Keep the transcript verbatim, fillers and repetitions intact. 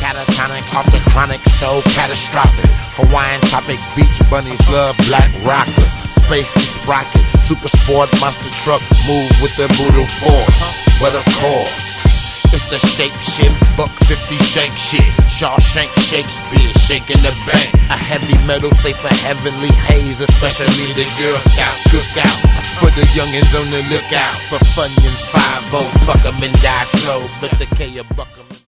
catatonic, off the chronic, so catastrophic. Hawaiian tropic, beach bunnies love black rockers. Space sprocket, super sport, monster truck, move with the brutal force. But of course, it's the shape shift, buck fifty shank shit. Shawshank Shakespeare, shaking the bank. A heavy metal safe for heavenly haze, especially the Girl Scout cookout. For the youngins on the lookout for Funyuns, five oh, fuck 'em and die slow. But the K a buck 'em.